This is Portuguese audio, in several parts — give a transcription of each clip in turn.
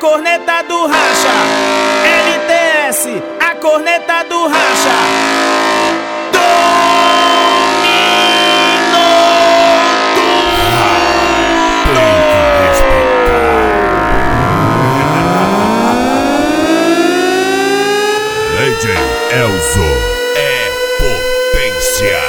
corneta do racha. LTS, a corneta do racha. DJ Elzo é potência.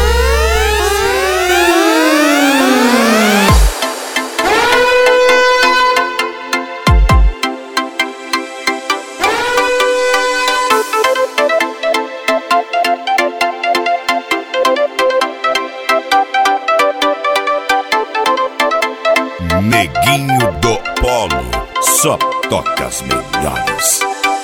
Neguinho do Polo, só toca as melhores.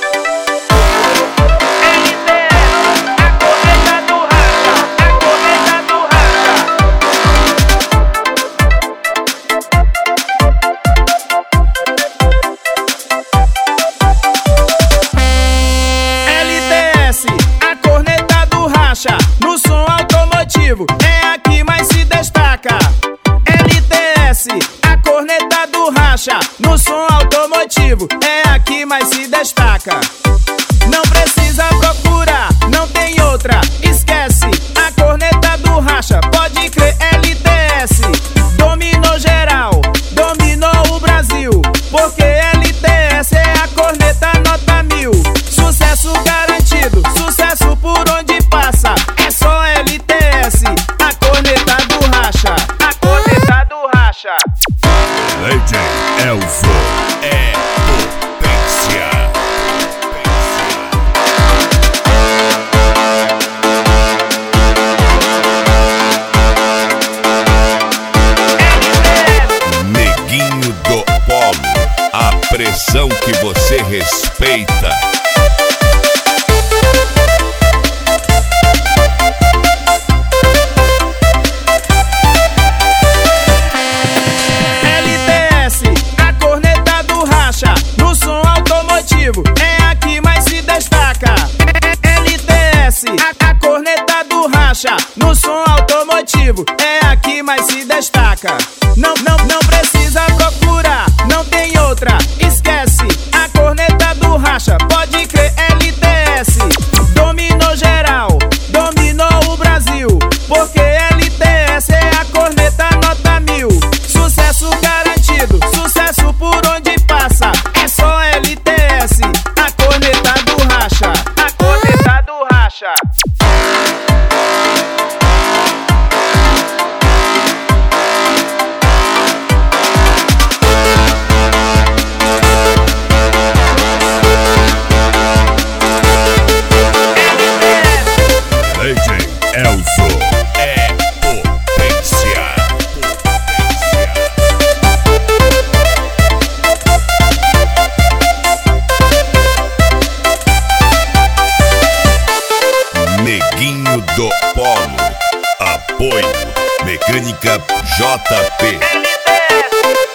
No som automotivo é a que mais se destaca. LTS, a corneta do racha. No som automotivo é a que mais se destaca. Não precisa procurar, não tem outra. Esquece, a corneta do racha. Pode crer, LTS dominou geral, dominou o Brasil. Porque LTS é a corneta nota 1000. Sucesso garantido, sucesso por onde passa. É só LTS, a corneta do racha. A corneta do racha. DJ Elzo é potência. Neguinho do Polo, a pressão que você respeita. No som automotivo é a que mais se destaca. LTS, a corneta do racha. No som automotivo é a que mais se destaca. Não precisa procurar, não tem outra. Esquece, a corneta do racha. Pode crer, LTS dominou geral, dominou o Brasil. Porque LTS é a corneta nota 1000. Sucesso garantido, sucesso por onde passa. É só LTS, a corneta do racha. A corneta do racha. DJ Elzo é potência. Neguinho do Polo, apoio Mecânica JP. LTS.